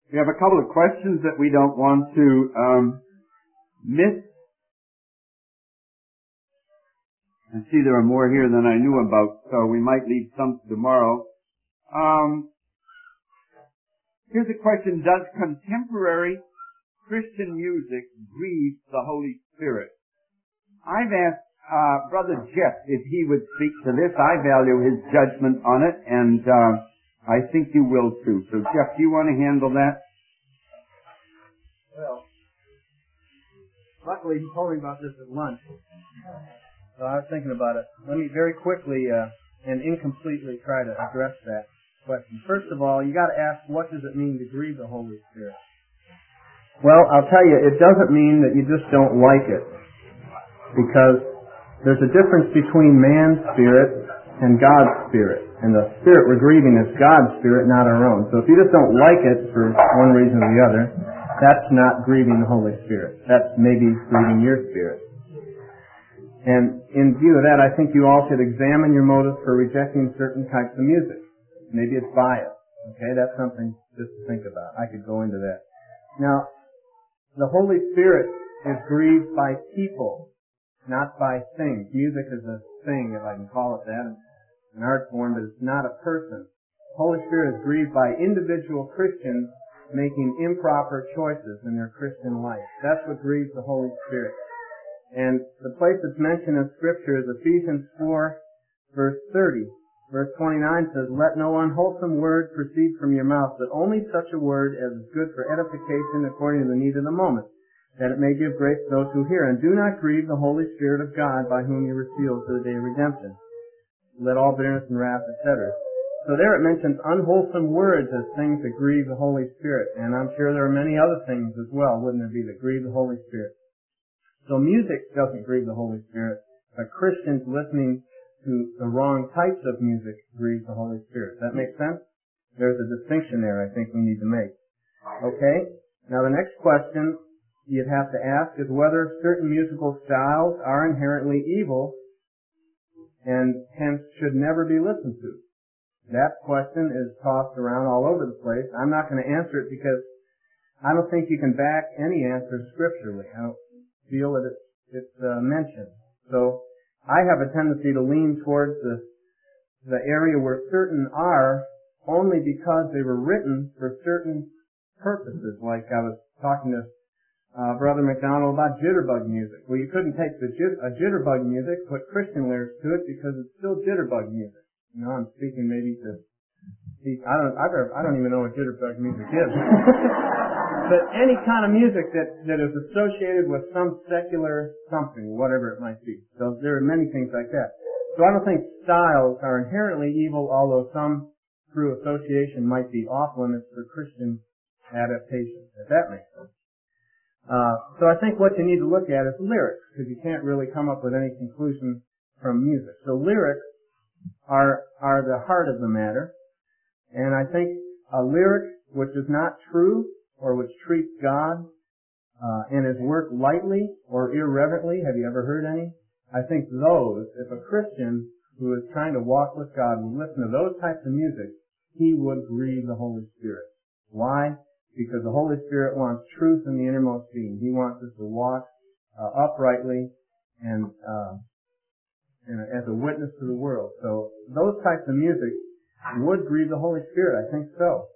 We have a couple of questions that we don't want to miss. I see there are more here than I knew about, so we might leave some tomorrow. Here's a question: does contemporary Christian music grieve the Holy Spirit? I've asked Brother Jeff if he would speak to this. I value his judgment on it, and I think you will too. So, Jeff, do you want to handle that? Well, luckily he told me about this at lunch, so I was thinking about it. Let me very quickly and incompletely try to address that question. First of all, you got to ask, what does it mean to grieve the Holy Spirit? Well, I'll tell you, it doesn't mean that you just don't like it, because there's a difference between man's spirit and God's spirit. And the spirit we're grieving is God's spirit, not our own. So if you just don't like it for one reason or the other, that's not grieving the Holy Spirit. That's maybe grieving your spirit. And in view of that, I think you all should examine your motives for rejecting certain types of music. Maybe it's bias. Okay, that's something just to think about. I could go into that. Now, the Holy Spirit is grieved by people, not by things. Music is a thing, if I can call it that, an art form, but it's not a person. The Holy Spirit is grieved by individual Christians making improper choices in their Christian life. That's what grieves the Holy Spirit. And the place that's mentioned in Scripture is Ephesians 4, verse 30. Verse 29 says, "Let no unwholesome word proceed from your mouth, but only such a word as is good for edification according to the need of the moment, that it may give grace to those who hear. And do not grieve the Holy Spirit of God, by whom you were sealed for the day of redemption. Let all bitterness and wrath," etc. So there it mentions unwholesome words as things that grieve the Holy Spirit. And I'm sure there are many other things as well, wouldn't there be, that grieve the Holy Spirit. So music doesn't grieve the Holy Spirit, but Christians listening to the wrong types of music grieve the Holy Spirit. Does that make sense? There's a distinction there I think we need to make. Okay? Now the next question you'd have to ask is whether certain musical styles are inherently evil and hence should never be listened to. That question is tossed around all over the place. I'm not going to answer it because I don't think you can back any answer scripturally. I don't feel that it's mentioned. So I have a tendency to lean towards the area where certain are only because they were written for certain purposes. Like I was talking to Brother McDonald about jitterbug music. Well, you couldn't take a jitterbug music, put Christian lyrics to it because it's still jitterbug music. You know, I'm speaking maybe to I don't even know what jitterbug music is. But any kind of music that is associated with some secular something, whatever it might be. So there are many things like that. So I don't think styles are inherently evil, although some through association might be off limits for Christian adaptation, if that makes sense. So I think what you need to look at is lyrics, because you can't really come up with any conclusion from music. So lyrics are the heart of the matter, and I think a lyric which is not true or which treats God and his work lightly or irreverently, have you ever heard any? I think those, if a Christian who is trying to walk with God would listen to those types of music, he would grieve the Holy Spirit. Why? Because the Holy Spirit wants truth in the innermost being. He wants us to walk uprightly and as a witness to the world. So those types of music would grieve the Holy Spirit. I think so.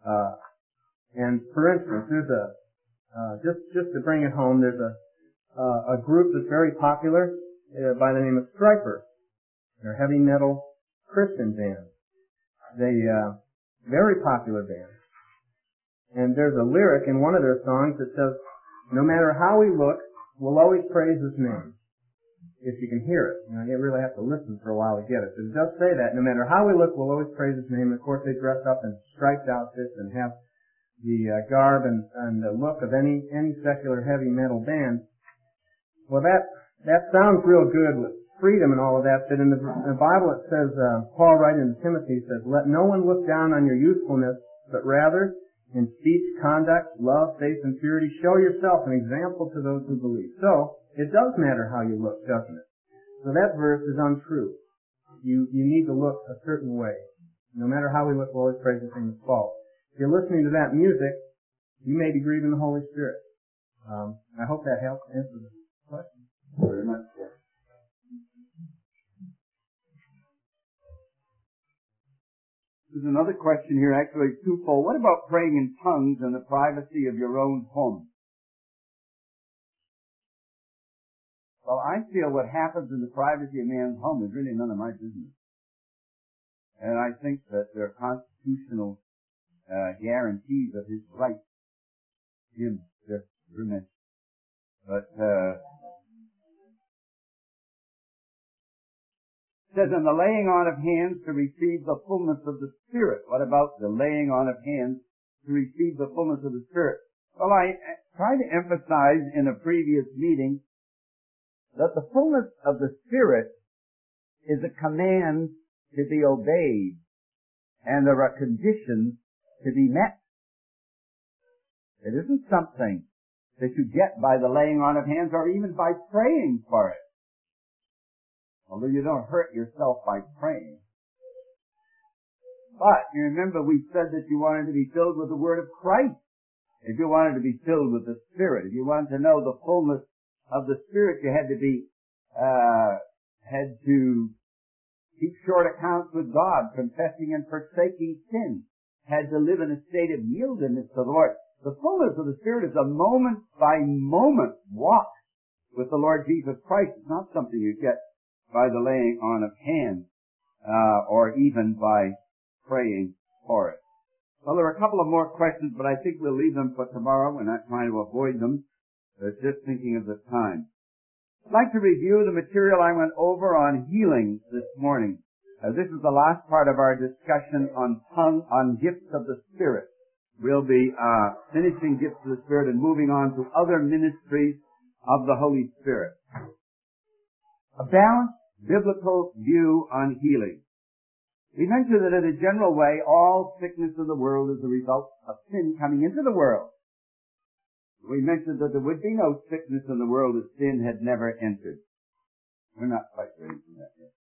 And for instance, there's just to bring it home, there's a group that's very popular by the name of Stryper. They're a heavy metal Christian band. They very popular band. And there's a lyric in one of their songs that says, "No matter how we look, we'll always praise his name." If you can hear it. You know, you really have to listen for a while to get it. But it does say that. No matter how we look, we'll always praise his name. And of course, they dress up in striped outfits and have the garb and the look of any secular heavy metal band. Well, that sounds real good with freedom and all of that, but in the Bible it says, Paul writing to Timothy says, "Let no one look down on your youthfulness, but rather in speech, conduct, love, faith, and purity, show yourself an example to those who believe." So, it does matter how you look, doesn't it? So that verse is untrue. You need to look a certain way. No matter how we look, we'll always praise his name. It's false. If you're listening to that music, you may be grieving the Holy Spirit. I hope that helps answer the question. Very much, yes. There's another question here, actually twofold. What about praying in tongues in the privacy of your own home? Well, I feel what happens in the privacy of man's home is really none of my business. And I think that there are constitutional guarantees of his right in this agreement. But it says, in the laying on of hands to receive the fullness of the Spirit. What about the laying on of hands to receive the fullness of the Spirit? Well, I tried to emphasize in a previous meeting that the fullness of the Spirit is a command to be obeyed, and there are conditions to be met. It isn't something that you get by the laying on of hands or even by praying for it. Although you don't hurt yourself by praying. But you remember we said that you wanted to be filled with the Word of Christ. If you wanted to be filled with the Spirit, if you wanted to know the fullness of the Spirit, you had to keep short accounts with God, confessing and forsaking sin, had to live in a state of yieldedness to the Lord. The fullness of the Spirit is a moment-by-moment walk with the Lord Jesus Christ. It's not something you get by the laying on of hands, or even by praying for it. Well, there are a couple of more questions, but I think we'll leave them for tomorrow. We're not trying to avoid them. It's just thinking of the time. I'd like to review the material I went over on healing this morning. This is the last part of our discussion on gifts of the Spirit. We'll be finishing gifts of the Spirit and moving on to other ministries of the Holy Spirit. A balanced biblical view on healing. We mentioned that in a general way, all sickness in the world is a result of sin coming into the world. We mentioned that there would be no sickness in the world if sin had never entered. We're not quite ready for that yet.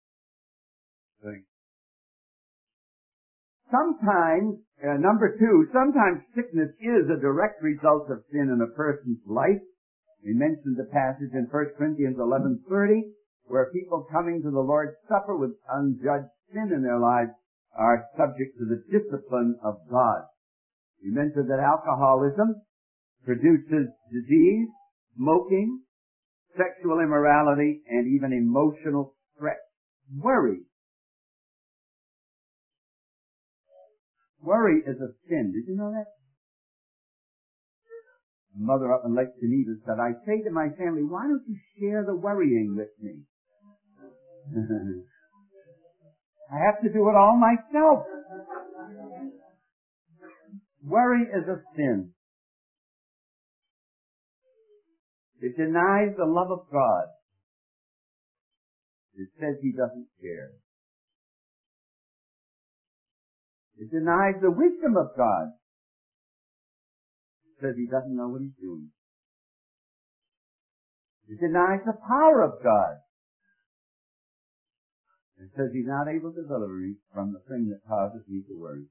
Sometimes, number two, sometimes sickness is a direct result of sin in a person's life. We mentioned the passage in 1 Corinthians 11:30, where people coming to the Lord's Supper with unjudged sin in their lives are subject to the discipline of God. We mentioned that alcoholism produces disease, smoking, sexual immorality, and even emotional stress. Worry. Worry is a sin. Did you know that? A mother up in Lake Geneva said, I say to my family, why don't you share the worrying with me? I have to do it all myself. Worry is a sin. It denies the love of God. It says He doesn't care. It denies the wisdom of God. It says He doesn't know what He's doing. It denies the power of God. It says He's not able to deliver me from the thing that causes me to worry.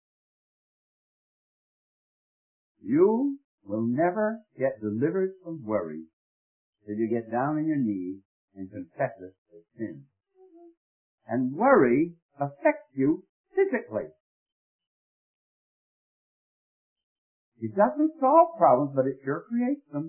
You will never get delivered from worry till you get down on your knees and confess it as sin. And worry affects you physically. It doesn't solve problems, but it sure creates them.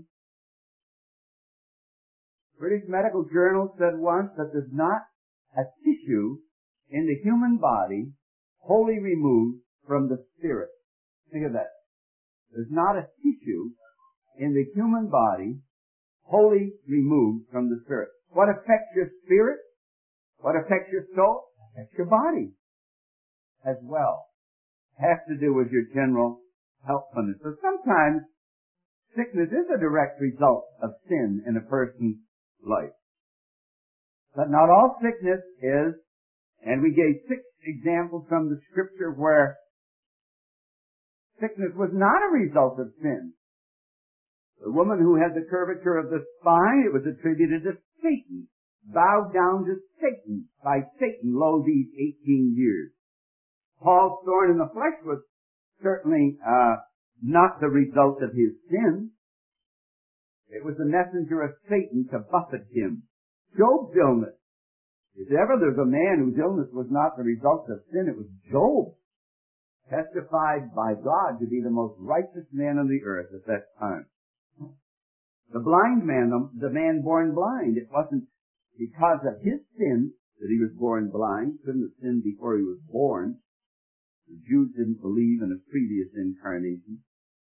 British Medical Journal said once that there's not a tissue in the human body wholly removed from the spirit. Think of that. There's not a tissue in the human body wholly removed from the spirit. What affects your spirit? What affects your soul? Affects your body as well. Has to do with your general healthfulness. So sometimes sickness is a direct result of sin in a person's life. But not all sickness is, and we gave 6 examples from the scripture where sickness was not a result of sin. The woman who had the curvature of the spine, it was attributed to Satan. Bowed down to Satan, by Satan, lo, these 18 years. Paul's thorn in the flesh was certainly not the result of his sin. It was the messenger of Satan to buffet him. Job's illness. If ever there's a man whose illness was not the result of sin, it was Job, testified by God to be the most righteous man on the earth at that time. The blind man, the man born blind, it wasn't because of his sin that he was born blind. Couldn't have sinned before he was born. The Jews didn't believe in a previous incarnation.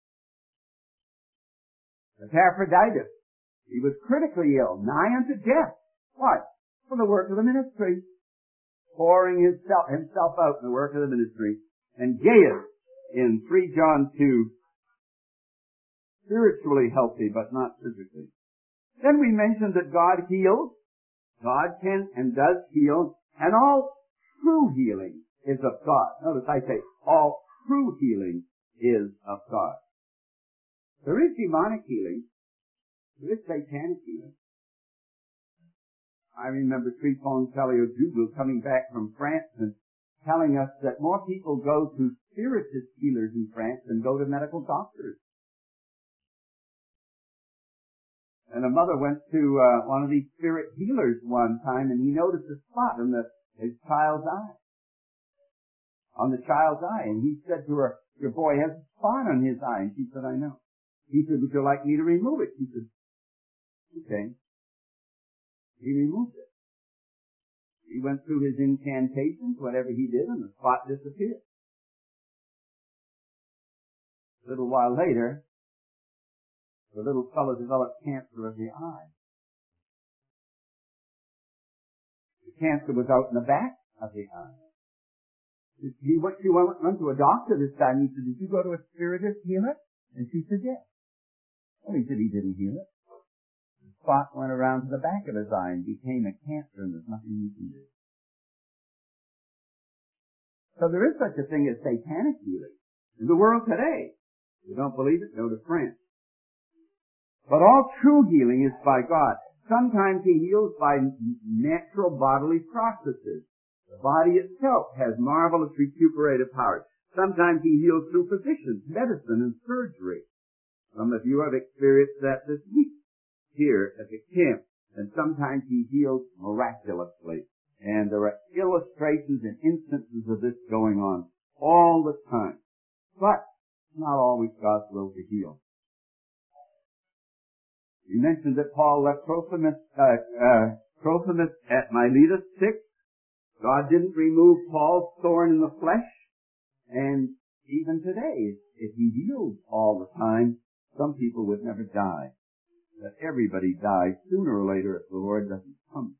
Epaphroditus, he was critically ill, nigh unto death. What? For the work of the ministry. Pouring himself out in the work of the ministry. And Gaius, in 3 John 2, spiritually healthy, but not physically. Then we mentioned that God heals. God can and does heal. And all true healing is of God. Notice I say all true healing is of God. There is demonic healing. There is satanic healing. I remember Trifon Salio-Dublo coming back from France and telling us that more people go to spiritist healers in France than go to medical doctors. And a mother went to one of these spirit healers one time, and he noticed a spot in his child's eye. On the child's eye. And he said to her, "Your boy has a spot on his eye." And she said, "I know." He said, "Would you like me to remove it?" She said, "Okay." He removed it. He went through his incantations, whatever he did, and the spot disappeared. A little while later, the little fellow developed cancer of the eye. The cancer was out in the back of the eye. She went to a doctor this time. He said, "Did you go to a spiritist healer?" And she said, "Yes." Well, he said he didn't heal it. The spot went around to the back of his eye and became a cancer, and there's nothing you can do. So there is such a thing as satanic healing in the world today. If you don't believe it, go to France. But all true healing is by God. Sometimes He heals by natural bodily processes. The body itself has marvelous recuperative powers. Sometimes He heals through physicians, medicine, and surgery. Some of you have experienced that this week here at the camp. And sometimes He heals miraculously. And there are illustrations and instances of this going on all the time. But it's not always God's will to heal. You mentioned that Paul left Trophimus at Miletus sick. God didn't remove Paul's thorn in the flesh. And even today, if He heals all the time, some people would never die. But everybody dies sooner or later if the Lord doesn't come.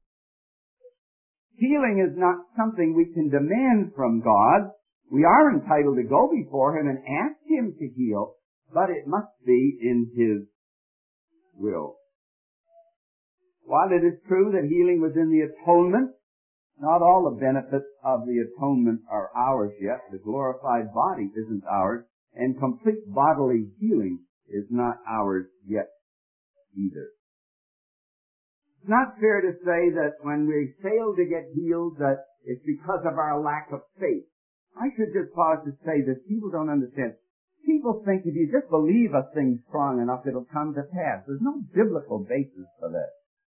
Healing is not something we can demand from God. We are entitled to go before Him and ask Him to heal, but it must be in His will. While it is true that healing was in the atonement, not all the benefits of the atonement are ours yet. The glorified body isn't ours, and complete bodily healing is not ours yet either. It's not fair to say that when we fail to get healed that it's because of our lack of faith. I should just pause to say this. People don't understand. People think if you just believe a thing strong enough, it'll come to pass. There's no biblical basis for that.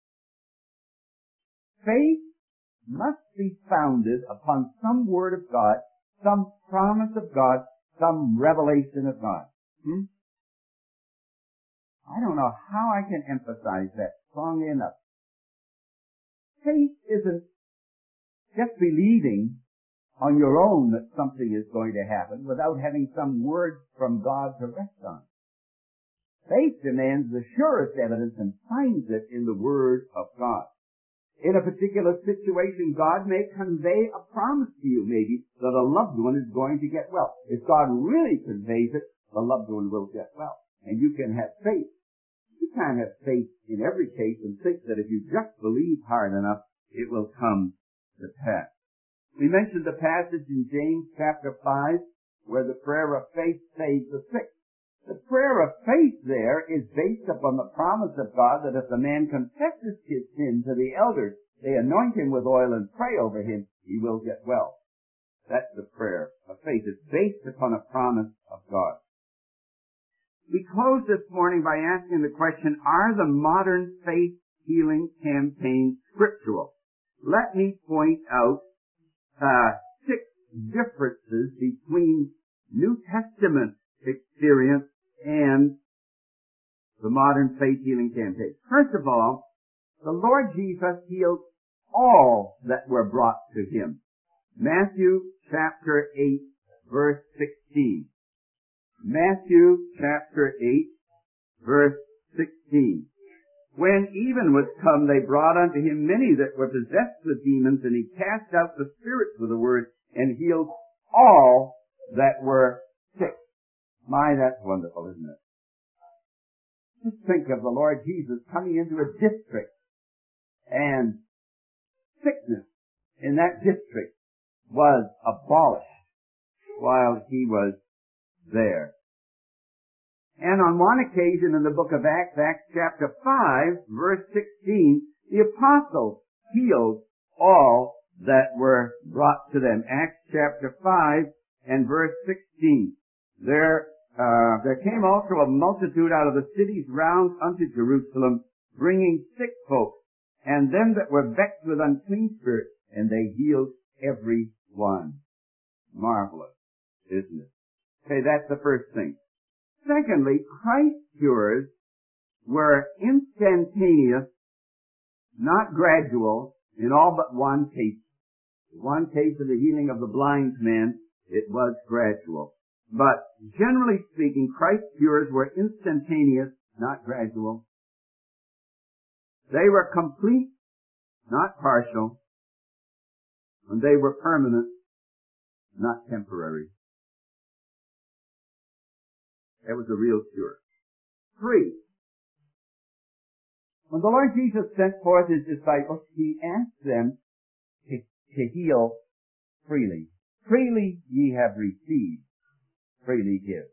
Faith must be founded upon some word of God, some promise of God, some revelation of God. I don't know how I can emphasize that strongly enough. Faith isn't just believing on your own that something is going to happen without having some word from God to rest on. Faith demands the surest evidence and finds it in the Word of God. In a particular situation, God may convey a promise to you, maybe, that a loved one is going to get well. If God really conveys it, the loved one will get well. And you can have faith. You can't have faith in every case and think that if you just believe hard enough, it will come to pass. We mentioned the passage in James chapter 5 where the prayer of faith saves the sick. The prayer of faith there is based upon the promise of God that if the man confesses his sin to the elders, they anoint him with oil and pray over him, he will get well. That's the prayer of faith. It's based upon a promise of God. We close this morning by asking the question, are the modern faith healing campaigns scriptural? Let me point out 6 differences between New Testament experience and the modern faith healing campaign. First of all, the Lord Jesus healed all that were brought to him. Matthew chapter 8, verse 16. Matthew chapter 8, verse 16. When even was come, they brought unto him many that were possessed with demons, and he cast out the spirits with a word, and healed all that were sick. My, that's wonderful, isn't it? Just think of the Lord Jesus coming into a district, and sickness in that district was abolished while he was there. And on one occasion in the book of Acts, Acts chapter 5, verse 16, the apostles healed all that were brought to them. Acts chapter 5 and verse 16. There came also a multitude out of the cities round unto Jerusalem, bringing sick folk, and them that were vexed with unclean spirits, and they healed every one. Marvelous, isn't it? Okay, that's the first thing. Secondly, Christ's cures were instantaneous, not gradual, in all but one case. One case of the healing of the blind man, it was gradual. But generally speaking, Christ's cures were instantaneous, not gradual. They were complete, not partial. And they were permanent, not temporary. That was a real cure. 3. When the Lord Jesus sent forth his disciples, he asked them to heal freely. Freely ye have received, freely give.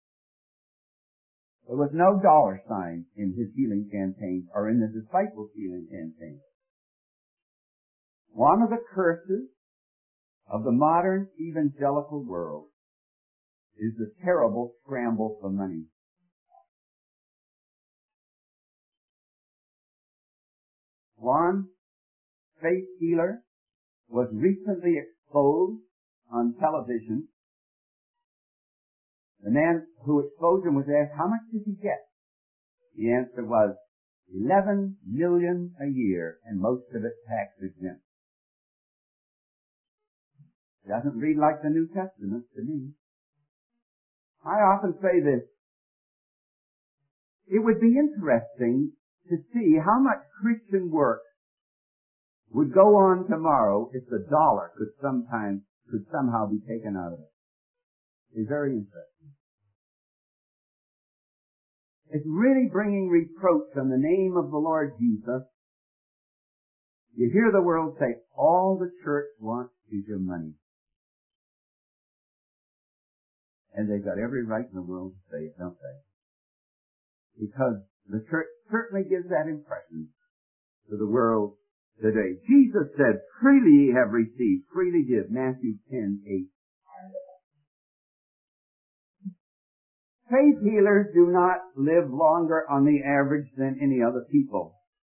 There was no dollar sign in his healing campaign or in the disciples' healing campaign. One of the curses of the modern evangelical world is the terrible scramble for money. One faith healer was recently exposed on television. The man who exposed him was asked, how much did he get? The answer was $11 million a year, and most of it tax exempt. Doesn't read like the New Testament to me. I often say this. It would be interesting to see how much Christian work would go on tomorrow if the dollar could somehow be taken out of it. It's very interesting. It's really bringing reproach on the name of the Lord Jesus. You hear the world say, all the church wants is your money. And they've got every right in the world to say it, don't they? Because the church certainly gives that impression to the world today. Jesus said, freely ye have received, freely give. Matthew 10:8. Faith healers do not live longer on the average than any other people.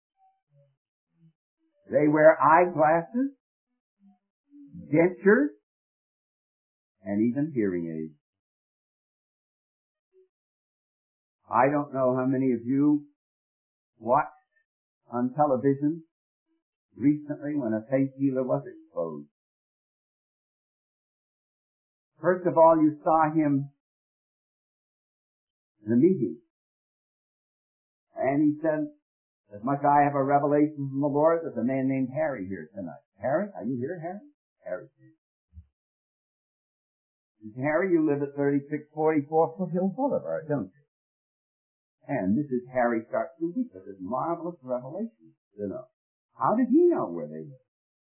They wear eyeglasses, dentures, and even hearing aids. I don't know how many of you watched on television recently when a faith healer was exposed. First of all, you saw him in a meeting. And he said, as much I have a revelation from the Lord, there's a man named Harry here tonight. Harry? Are you here, Harry? Harry's here. Harry, you live at 3644 Foothill Boulevard, don't you? And this is Harry starts to weep at this marvelous revelation, you know. How did he know where they live?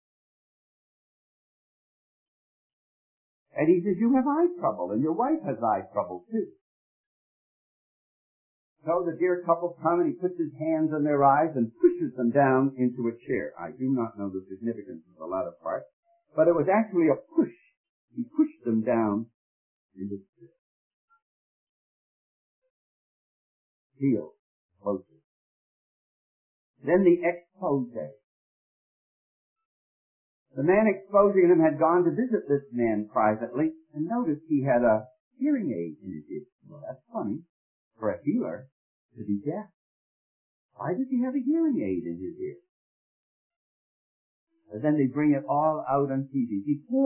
And he says, you have eye trouble, and your wife has eye trouble too. So the dear couple come, and he puts his hands on their eyes and pushes them down into a chair. I do not know the significance of the latter part, but it was actually a push. He pushed them down into the chair. healed. Closer. Then the expose. The man exposing him had gone to visit this man privately and noticed he had a hearing aid in his ear. Well, that's funny for a healer to be deaf. Why does he have a hearing aid in his ear? And then they bring it all out on TV.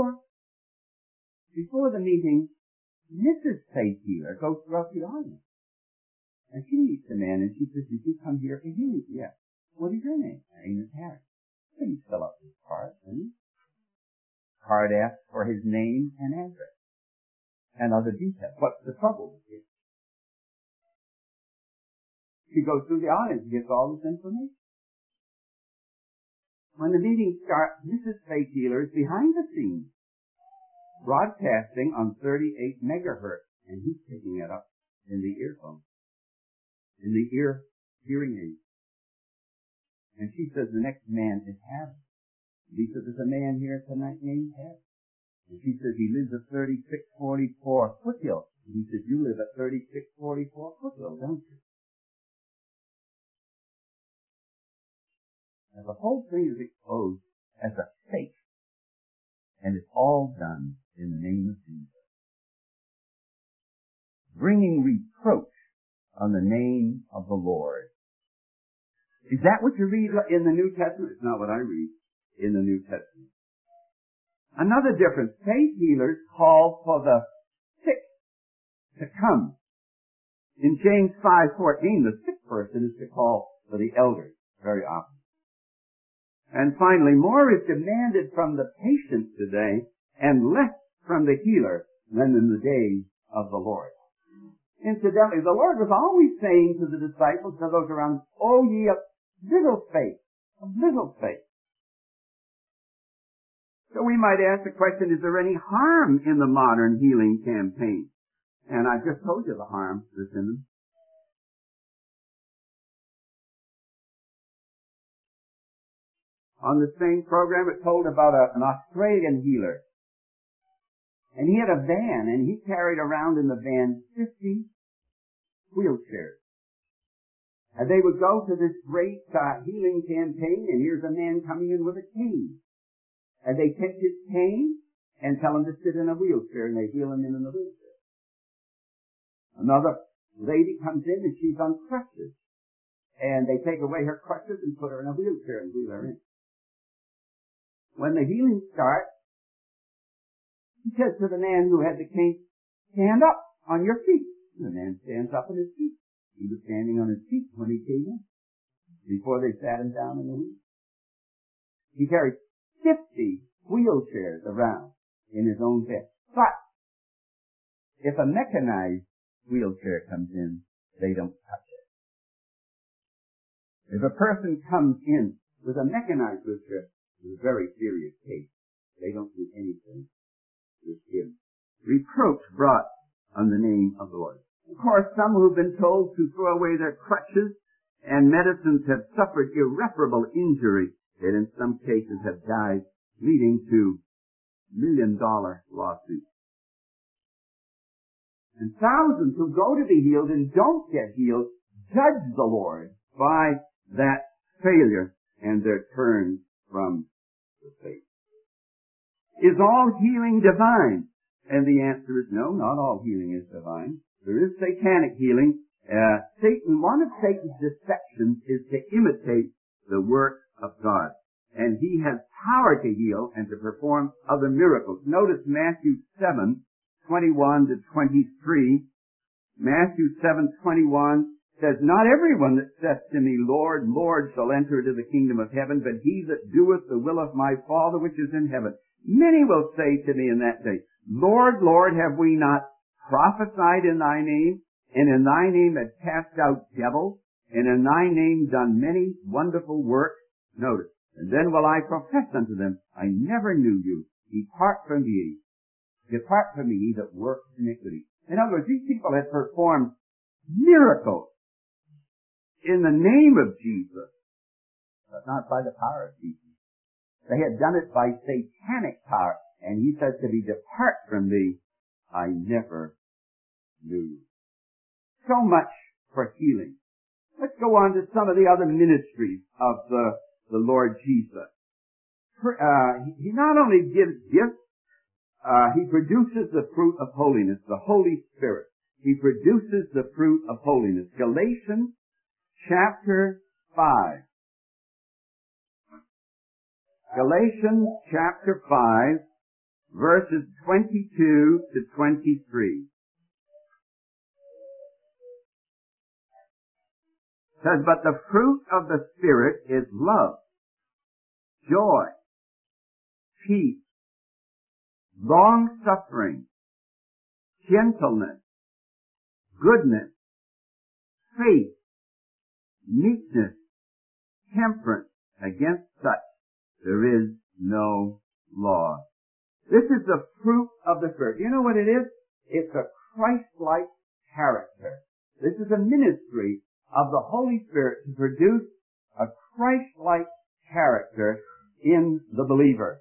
Before the meeting, Mrs. Faith Healer goes throughout the audience. And she meets the man and she says, "Did you come here for healing?" "Yes." "What is your name?" "My name is Harry." Please fill up this card, please. Card asks for his name and address and other details. What's the trouble with you? She goes through the audience and gets all this information. When the meeting starts, Mrs. Faith Healer is behind the scenes, broadcasting on 38 megahertz, and he's picking it up in the earphone, in the ear hearing aid. And she says the next man is Harry. He says, "There's a man here tonight named Harry." And she says, "He lives at 3644 Foothill." And he says, "You live at 3644 Foothill, don't you?" And the whole thing is exposed as a fake. And it's all done in the name of Jesus. Bringing reproach on the name of the Lord. Is that what you read in the New Testament? It's not what I read in the New Testament. Another difference. Faith healers call for the sick to come. In James 5:14, the sick person is to call for the elders very often. And finally, more is demanded from the patient today and less from the healer than in the days of the Lord. Incidentally, the Lord was always saying to the disciples, to those around, "Oh, ye of little faith, of little faith." So we might ask the question, is there any harm in the modern healing campaign? And I just told you the harm that's in them. On the same program, it told about an Australian healer. And he had a van, and he carried around in the van 50 wheelchairs. And they would go to this great healing campaign, and here's a man coming in with a cane. And they take his cane and tell him to sit in a wheelchair, and they heal him in the wheelchair. Another lady comes in, and she's on crutches. And they take away her crutches and put her in a wheelchair and wheel her in. When the healing starts, he says to the man who had the cane, "Stand up on your feet." And the man stands up on his feet. He was standing on his feet when he came in, before they sat him down in the wheel. He carried 50 wheelchairs around in his own bed. But if a mechanized wheelchair comes in, they don't touch it. If a person comes in with a mechanized wheelchair, it's a very serious case. They don't do anything with him. Reproach brought on the name of the Lord. Of course, some who've been told to throw away their crutches and medicines have suffered irreparable injury and in some cases have died, leading to million-dollar lawsuits. And thousands who go to be healed and don't get healed judge the Lord by that failure and their turn from the faith. Is all healing divine? And the answer is no, not all healing is divine. There is satanic healing. One of Satan's deceptions is to imitate the work of God. And he has power to heal and to perform other miracles. Notice Matthew 7:21 to 23. Matthew 7:21 says, "Not everyone that saith to me, Lord, Lord, shall enter into the kingdom of heaven, but he that doeth the will of my Father which is in heaven. Many will say to me in that day, Lord, Lord, have we not prophesied in thy name, and in thy name have cast out devils, and in thy name done many wonderful works?" Notice, "And then will I profess unto them, I never knew you. Depart from me, ye that work iniquity." In other words, these people had performed miracles in the name of Jesus, but not by the power of Jesus. They had done it by satanic power. And he says to me, "Depart from thee, I never knew you." So much for healing. Let's go on to some of the other ministries of the Lord Jesus. He not only gives gifts, he produces the fruit of holiness, the Holy Spirit. He produces the fruit of holiness. Galatians chapter 5. Galatians chapter 5, verses 22 to 23. Says, but the fruit of the Spirit is love, joy, peace, long-suffering, gentleness, goodness, faith, meekness, temperance. Against such there is no law. This is the fruit of the Spirit. You know what it is? It's a Christ-like character. This is a ministry of the Holy Spirit to produce a Christ-like character in the believer.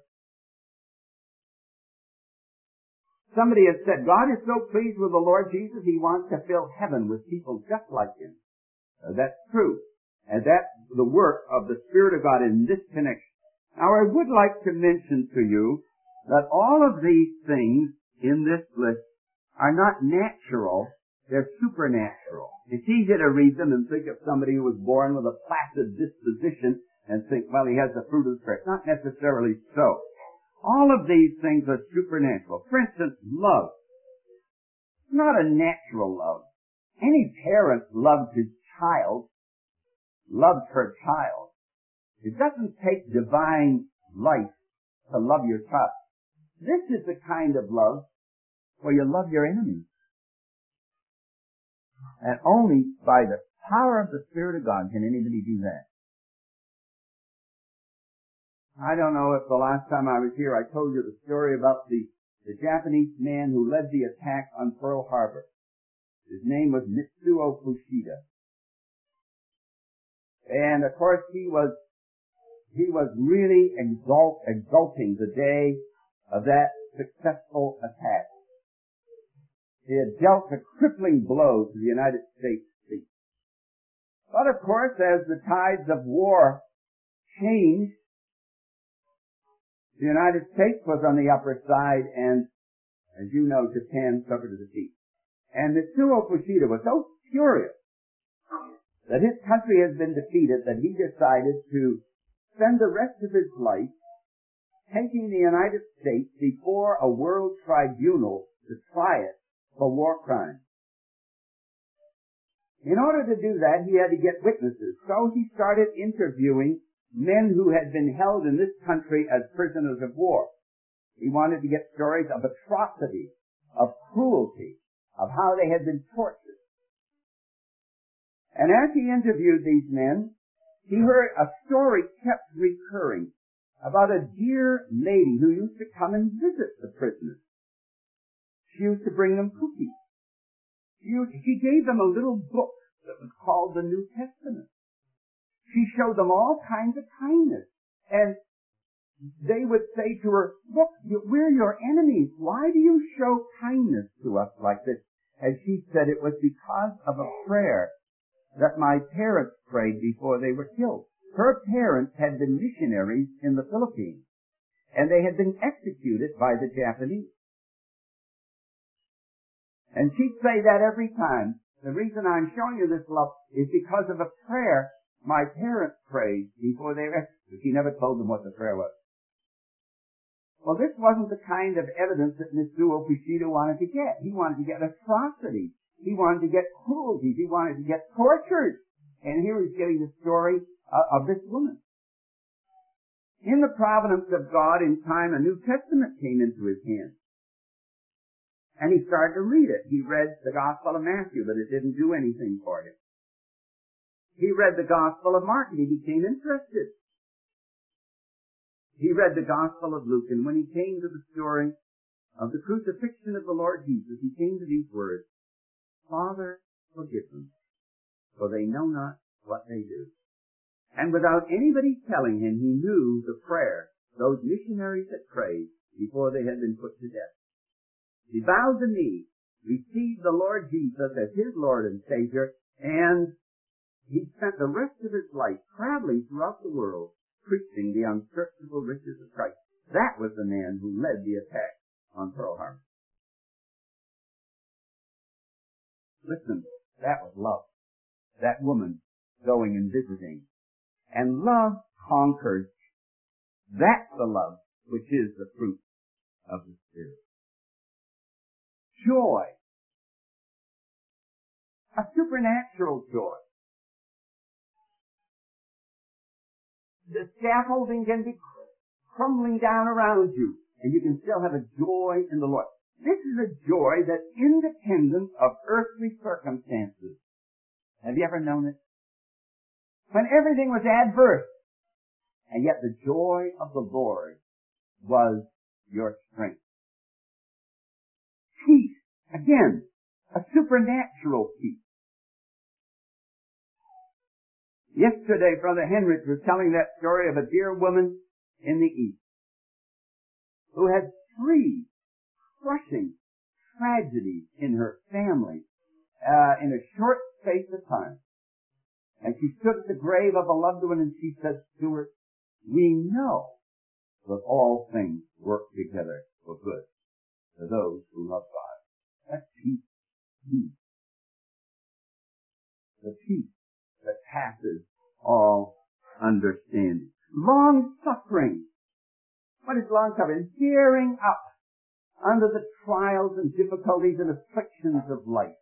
Somebody has said, God is so pleased with the Lord Jesus, He wants to fill heaven with people just like Him. That's true. And that's the work of the Spirit of God in this connection. Now, I would like to mention to you that all of these things in this list are not natural, they're supernatural. It's easy to read them and think of somebody who was born with a placid disposition and think, well, he has the fruit of the Spirit. Not necessarily so. All of these things are supernatural. For instance, love. It's not a natural love. Any parent loves his child, loves her child. It doesn't take divine life to love your child. This is the kind of love where you love your enemies. And only by the power of the Spirit of God can anybody do that. I don't know if the last time I was here I told you the story about the Japanese man who led the attack on Pearl Harbor. His name was Mitsuo Fuchida. And of course he was really exulting the day of that successful attack. He had dealt a crippling blow to the United States fleet. But of course, as the tides of war changed, the United States was on the upper side, and as you know, Japan suffered a defeat. And Mitsuo Fuchida was so furious that his country has been defeated that he decided to spend the rest of his life taking the United States before a world tribunal to try it for war crimes. In order to do that, he had to get witnesses. So he started interviewing men who had been held in this country as prisoners of war. He wanted to get stories of atrocity, of cruelty, of how they had been tortured. And as he interviewed these men, he heard a story kept recurring about a dear lady who used to come and visit the prisoners. She used to bring them cookies. She gave them a little book that was called the New Testament. She showed them all kinds of kindness. And they would say to her, look, we're your enemies. Why do you show kindness to us like this? And she said it was because of a prayer that my parents prayed before they were killed. Her parents had been missionaries in the Philippines, and they had been executed by the Japanese. And she'd say that every time. The reason I'm showing you this love is because of a prayer my parents prayed before they were executed. She never told them what the prayer was. Well, this wasn't the kind of evidence that Mitsuo Fuchida wanted to get. He wanted to get atrocities. He wanted to get cruelties. He wanted to get tortured. And here he's getting the story of this woman. In the providence of God, in time, a New Testament came into his hands. And he started to read it. He read the Gospel of Matthew, but it didn't do anything for him. He read the Gospel of Mark, and he became interested. He read the Gospel of Luke, and when he came to the story of the crucifixion of the Lord Jesus, he came to these words, Father, forgive them, for they know not what they do. And without anybody telling him, he knew the prayer those missionaries had prayed before they had been put to death. He bowed the knee, received the Lord Jesus as his Lord and Savior, and He spent the rest of his life traveling throughout the world, preaching the unsearchable riches of Christ. That was the man who led the attack on Pearl Harbor. Listen, that was love. That woman going and visiting. And love conquers. That's the love which is the fruit of the Spirit. Joy. A supernatural joy. The scaffolding can be crumbling down around you, and you can still have a joy in the Lord. This is a joy that's independent of earthly circumstances. Have you ever known it? When everything was adverse, and yet the joy of the Lord was your strength. Peace. Again, a supernatural peace. Yesterday, Brother Henrich was telling that story of a dear woman in the East who had 3 crushing tragedies in her family in a short space of time. And she stood at the grave of a loved one and she said to her, "We know that all things work together for good to those who love God." That's peace. Peace. The peace that passes all understanding. Long suffering. What is long suffering? Bearing up under the trials and difficulties and afflictions of life.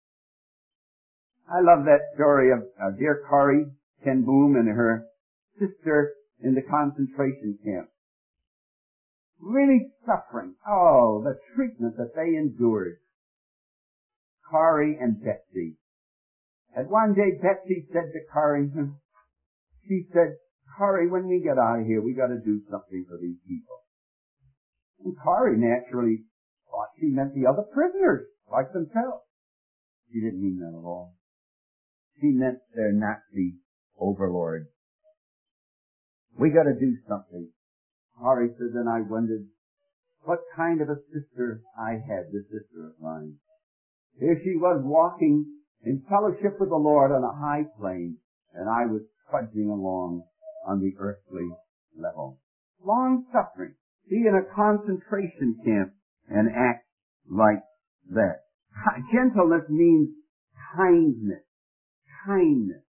I love that story of dear Corrie ten Boom and her sister in the concentration camp. Really suffering. Oh, the treatment that they endured. Corrie and Betsy. And one day Betsy said to Corrie, she said, "Corrie, when we get out of here, we got to do something for these people." And Corrie naturally thought she meant the other prisoners, like themselves. She didn't mean that at all. She meant their Nazi overlords. We got to do something. Corrie said, and I wondered what kind of a sister I had, this sister of mine. Here she was walking in fellowship with the Lord on a high plane, and I was trudging along on the earthly level. Long suffering. Be in a concentration camp and act like that. Gentleness means kindness. Kindness.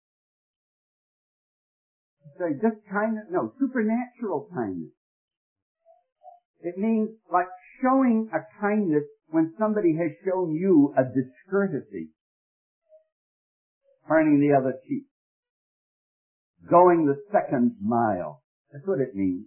Say, just kindness? No, supernatural kindness. It means like showing a kindness when somebody has shown you a discourtesy. Turning the other cheek. Going the second mile. That's what it means.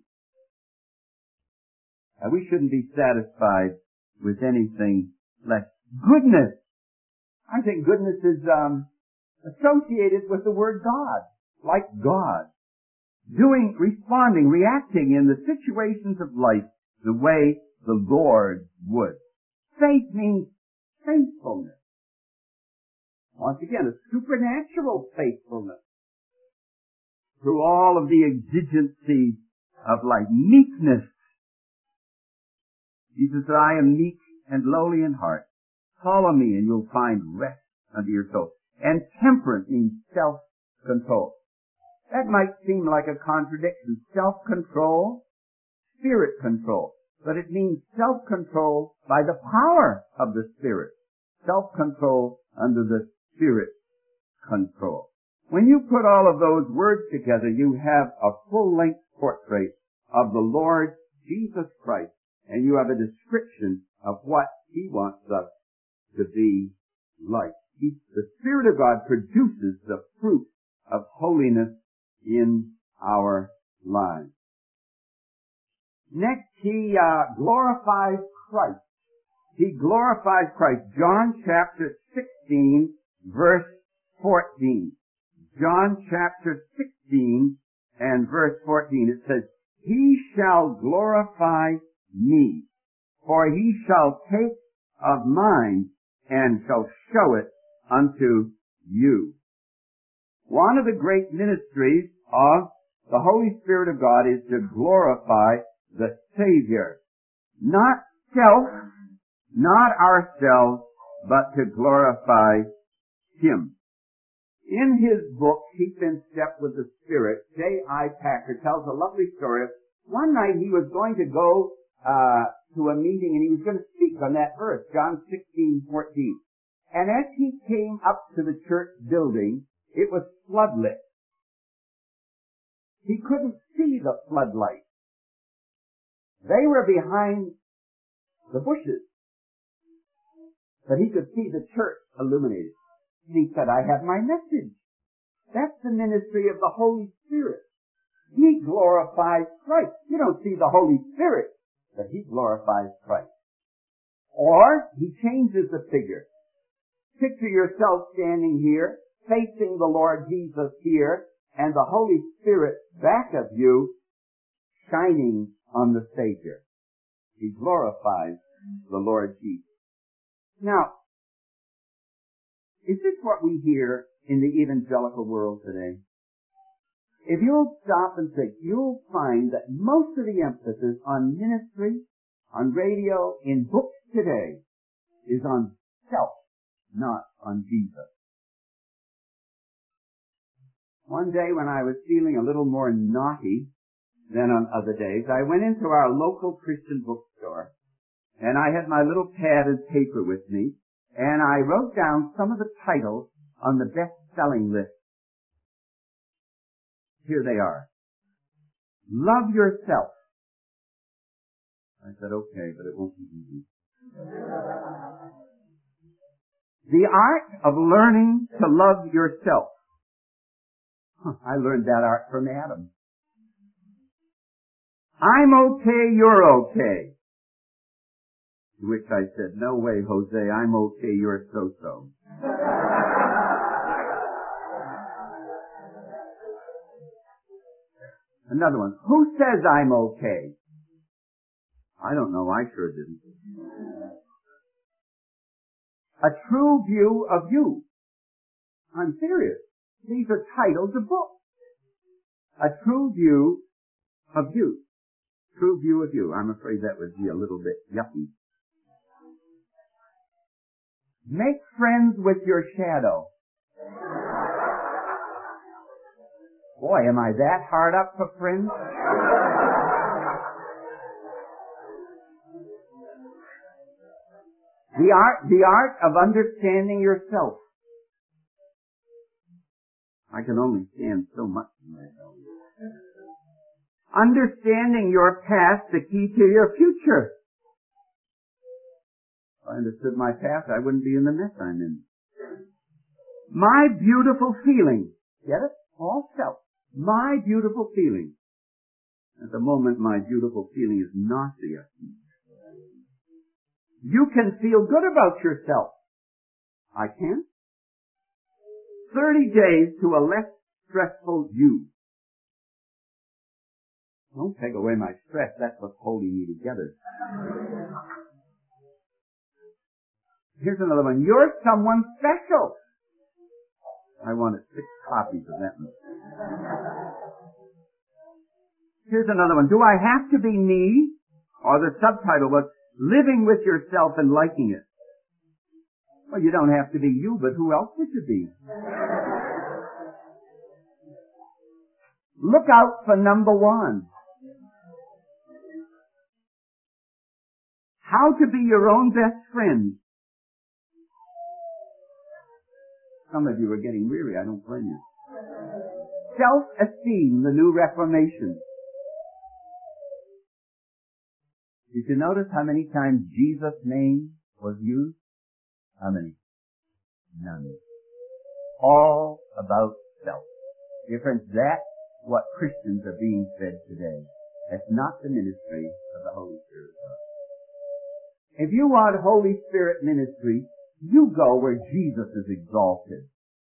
We shouldn't be satisfied with anything less. Goodness. I think goodness is associated with the word God. Like God. Doing, responding, reacting in the situations of life the way the Lord would. Faith means faithfulness. Once again, a supernatural faithfulness. Through all of the exigencies of life. Meekness. Jesus said, "I am meek and lowly in heart. Call on me and you'll find rest unto your soul." And temperance means self-control. That might seem like a contradiction. Self-control, spirit control. But it means self-control by the power of the Spirit. Self-control under the Spirit control. When you put all of those words together, you have a full-length portrait of the Lord Jesus Christ. And you have a description of what He wants us to be like. The Spirit of God produces the fruit of holiness in our lives. Next, He glorifies Christ. He glorifies Christ. John chapter 16, verse 14. John chapter 16 and verse 14. It says, "He shall glorify me, for He shall take of mine and shall show it unto you." One of the great ministries of the Holy Spirit of God is to glorify the Savior. Not self, not ourselves, but to glorify Him. In his book, Keep in Step with the Spirit, J.I. Packer tells a lovely story. One night he was going to go to a meeting and he was going to speak on that verse, John 16:14. And as he came up to the church building, it was floodlit. He couldn't see the floodlight. They were behind the bushes. But he could see the church illuminated. And he said, I have my message. That's the ministry of the Holy Spirit. He glorifies Christ. You don't see the Holy Spirit, but he glorifies Christ. Or he changes the figure. Picture yourself standing here, facing the Lord Jesus here, and the Holy Spirit back of you, shining on the Savior. He glorifies the Lord Jesus. Now, is this what we hear in the evangelical world today? If you'll stop and think, you'll find that most of the emphasis on ministry, on radio, in books today, is on self, not on Jesus. One day when I was feeling a little more naughty than on other days, I went into our local Christian bookstore, and I had my little pad and paper with me, and I wrote down some of the titles on the best-selling list. Here they are. Love Yourself. I said, okay, but it won't be easy. The Art of Learning to Love Yourself. I learned that art from Adam. I'm okay, you're okay. To which I said, no way, Jose, I'm okay, you're so-so. Another one. Who says I'm okay? I don't know, I sure didn't. A True View of You. I'm serious. These are titles of books. A True View of You. True View of You. I'm afraid that would be a little bit yucky. Make Friends with Your Shadow. Boy, am I that hard up for friends? The art of understanding yourself. I can only stand so much in myself. Understanding your past, the key to your future. If I understood my past, I wouldn't be in the mess I'm in. My Beautiful Feeling. Get it? All self. My beautiful feeling. At the moment, my beautiful feeling is nausea. You can feel good about yourself. I can. 30 days to a less stressful you. Don't take away my stress. That's what's holding me together. Here's another one. You're someone special. I wanted 6 copies of that one. Here's another one. Do I have to be me? Or the subtitle was, Living with Yourself and Liking It. Well, you don't have to be you, but who else would you be? Look out for number 1. How to be your own best friend. Some of you are getting weary. I don't blame you. Self-esteem, the new Reformation. Did you notice how many times Jesus' name was used? How many? None. All about self. Dear friends, that's what Christians are being fed today. That's not the ministry of the Holy Spirit. If you want Holy Spirit ministry, you go where Jesus is exalted.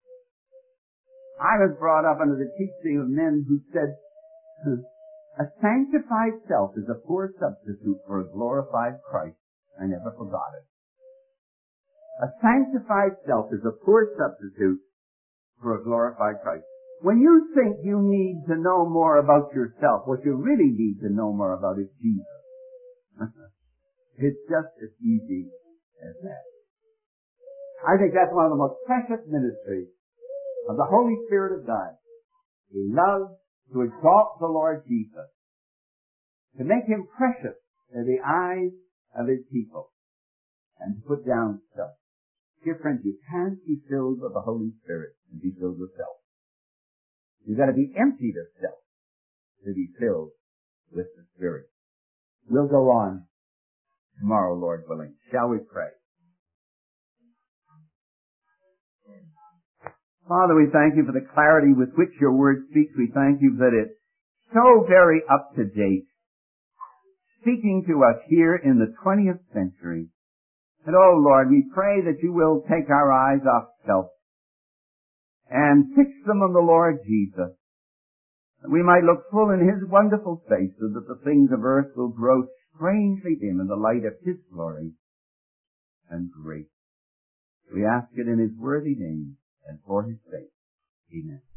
I was brought up under the teaching of men who said, a sanctified self is a poor substitute for a glorified Christ. I never forgot it. A sanctified self is a poor substitute for a glorified Christ. When you think you need to know more about yourself, what you really need to know more about is Jesus. It's just as easy as that. I think that's one of the most precious ministries of the Holy Spirit of God. He loves to exalt the Lord Jesus, to make him precious in the eyes of his people, and to put down stuff. Dear friends, you can't be filled with the Holy Spirit and be filled with self. You've got to be emptied of self to be filled with the Spirit. We'll go on tomorrow, Lord willing. Shall we pray? Father, we thank you for the clarity with which your word speaks. We thank you that it's so very up to date, speaking to us here in the 20th century. And oh Lord, we pray that you will take our eyes off self and fix them on the Lord Jesus, that we might look full in his wonderful face, so that the things of earth will grow strangely dim in the light of his glory and grace. We ask it in his worthy name and for his sake.